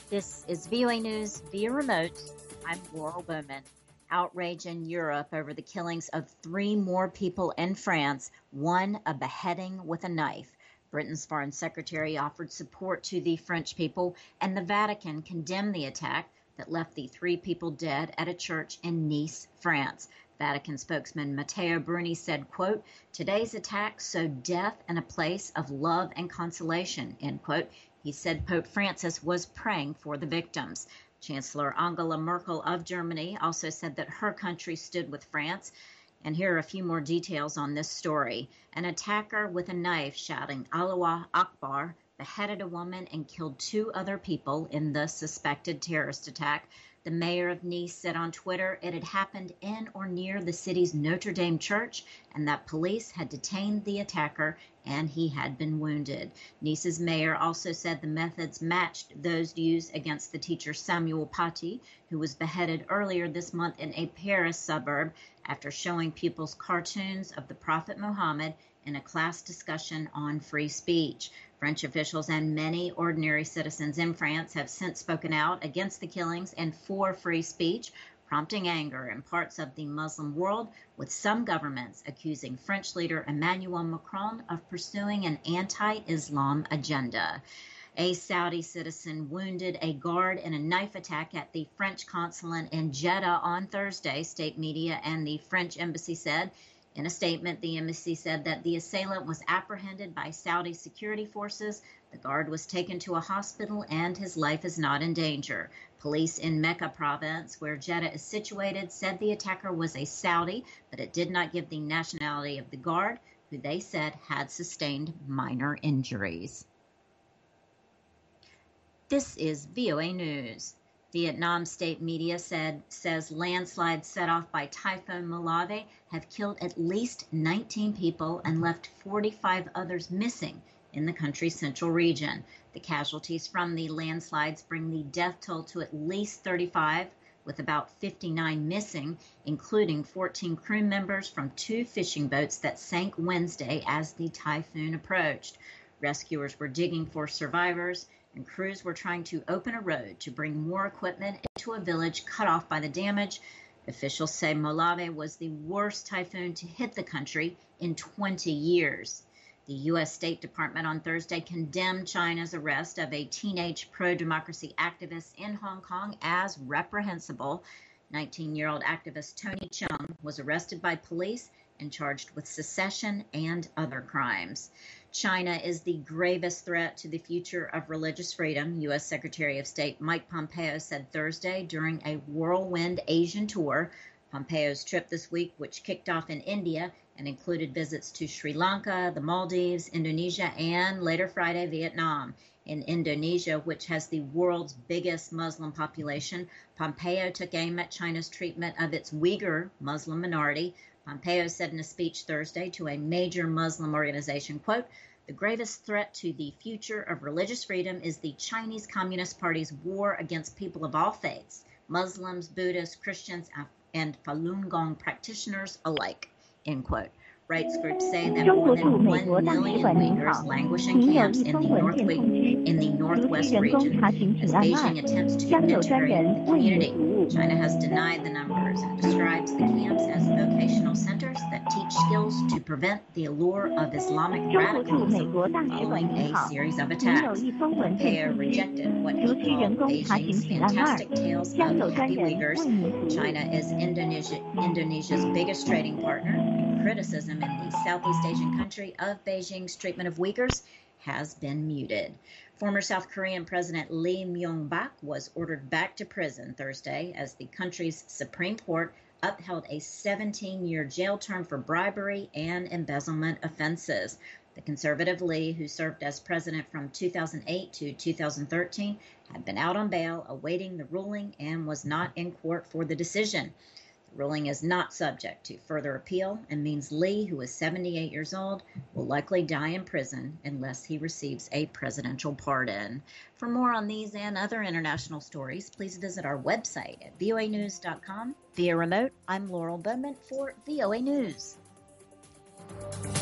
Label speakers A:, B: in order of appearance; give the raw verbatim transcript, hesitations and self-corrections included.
A: This is V O A News via remote. I'm Laurel Bowman. Outrage in Europe over the killings of three more people in France, one a beheading with a knife. Britain's foreign secretary offered support to the French people, and the Vatican condemned the attack that left the three people dead at a church in Nice, France. Vatican spokesman Matteo Bruni said, quote, "Today's attack sowed death in a place of love and consolation," end quote. He said Pope Francis was praying for the victims. Chancellor Angela Merkel of Germany also said that her country stood with France. And here are a few more details on this story. An attacker with a knife shouting Allahu Akbar beheaded a woman and killed two other people in the suspected terrorist attack. The mayor of Nice said on Twitter it had happened in or near the city's Notre Dame church and that police had detained the attacker and he had been wounded. Nice's mayor also said the methods matched those used against the teacher Samuel Paty, who was beheaded earlier this month in a Paris suburb after showing pupils cartoons of the Prophet Muhammad in a class discussion on free speech. French officials and many ordinary citizens in France have since spoken out against the killings and for free speech, prompting anger in parts of the Muslim world, with some governments accusing French leader Emmanuel Macron of pursuing an anti-Islam agenda. A Saudi citizen wounded a guard in a knife attack at the French consulate in Jeddah on Thursday, state media and the French embassy said. In a statement, the embassy said that the assailant was apprehended by Saudi security forces. The guard was taken to a hospital and his life is not in danger. Police in Mecca province, where Jeddah is situated, said the attacker was a Saudi, but it did not give the nationality of the guard, who they said had sustained minor injuries. This is V O A News. Vietnam state media said says landslides set off by Typhoon Malave have killed at least nineteen people and left forty-five others missing in the country's central region. The casualties from the landslides bring the death toll to at least thirty-five, with about fifty-nine missing, including fourteen crew members from two fishing boats that sank Wednesday as the typhoon approached. Rescuers were digging for survivors, and crews were trying to open a road to bring more equipment into a village cut off by the damage. Officials say Malave was the worst typhoon to hit the country in twenty years. The U S State Department on Thursday condemned China's arrest of a teenage pro-democracy activist in Hong Kong as reprehensible. nineteen-year-old activist Tony Chung was arrested by police and charged with secession and other crimes. China is the gravest threat to the future of religious freedom, U S Secretary of State Mike Pompeo said Thursday during a whirlwind Asian tour. Pompeo's trip this week, which kicked off in India and included visits to Sri Lanka, the Maldives, Indonesia, and later Friday, Vietnam. In Indonesia, which has the world's biggest Muslim population, Pompeo took aim at China's treatment of its Uyghur Muslim minority. Pompeo said in a speech Thursday to a major Muslim organization, quote, "The gravest threat to the future of religious freedom is the Chinese Communist Party's war against people of all faiths, Muslims, Buddhists, Christians, and Falun Gong practitioners alike," end quote. Rights groups say that more than one million Uyghurs languish in camps in the, North in the northwest region as Beijing attempts to integrate the community. China has denied the numbers and describes the camps as vocational centers that teach skills to prevent the allure of Islamic radicalism following a series of attacks. Pompeo rejected what he called Beijing's fantastic tales of happy Uyghurs. China is Indonesia, Indonesia's biggest trading partner. Criticism in the Southeast Asian country of Beijing's treatment of Uyghurs has been muted. Former South Korean President Lee Myung-bak was ordered back to prison Thursday as the country's Supreme Court upheld a seventeen-year jail term for bribery and embezzlement offenses. The conservative Lee, who served as president from two thousand eight to two thousand thirteen, had been out on bail awaiting the ruling and was not in court for the decision. The ruling is not subject to further appeal and means Lee, who is seventy-eight years old, will likely die in prison unless he receives a presidential pardon. For more on these and other international stories, please visit our website at V O A news dot com. Via remote, I'm Laurel Bowman for V O A News.